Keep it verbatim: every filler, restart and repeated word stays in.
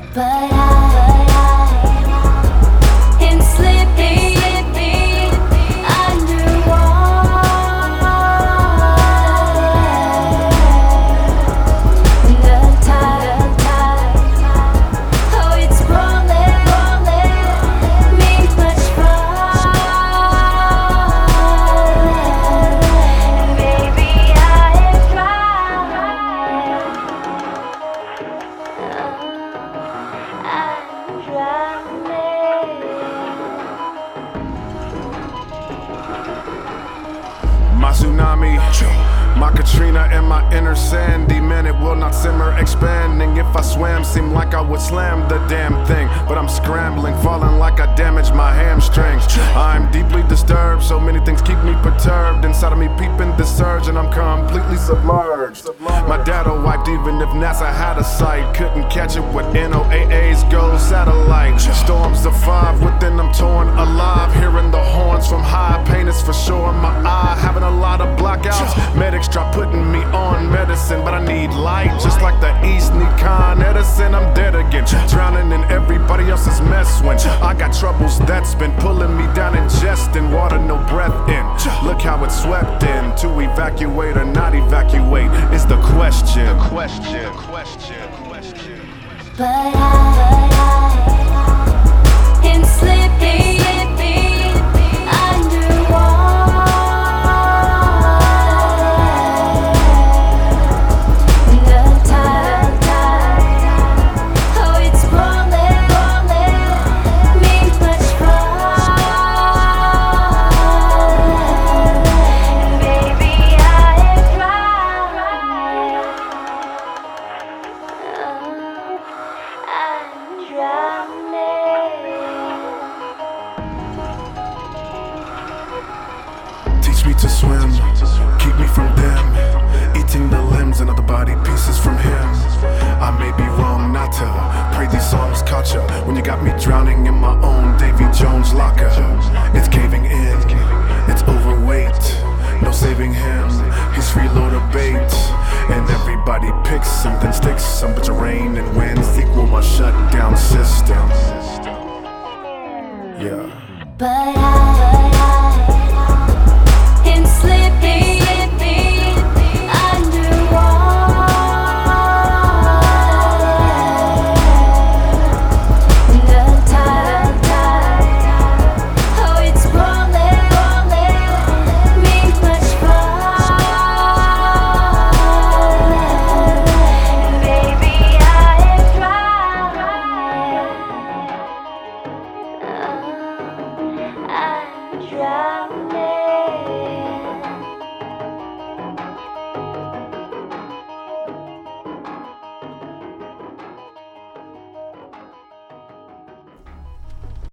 But I, in slipping underwater, the tide, oh, it's rolling, me much farther. And maybe I am My tsunami, my Katrina and my inner Sandy. Man, it will not simmer, expanding. If I swam, seemed like I would slam the damn thing. But I'm scrambling, falling like I damaged my hamstrings. I'm deeply disturbed, so many things keep me perturbed. Inside of me peeping the surge, and I'm completely submerged. My data wiped even if NASA had a sight. Couldn't catch it with N O A A's gold satellite. Storms of five, within I'm torn alive. Hearing the horns from high, pain is for sure in my eye. Having a lot of blackouts, medics try putting me on medicine, but I need light, just like the East need Con Edison. I'm dead again, drowning in everybody else's mess when I got troubles that's been pulling me down, ingesting water, no breath in. Look how it's swept in. To evacuate or not evacuate is the question. The question, question, question. But I, in slipping underwater, the tide, oh, it's rolling, me much farther. And maybe I am drowning. I'm drowning. Teach me to swim, keep me from them, eating the limbs and other body pieces from him. I may be wrong not to pray these songs caught ya when you got me drowning in my own Davy Jones locker. It's caving in, it's overweight, no saving him, he's freeload of bait. And everybody picks something, sticks some, but your rain and winds equal my shutdown system. Yeah. But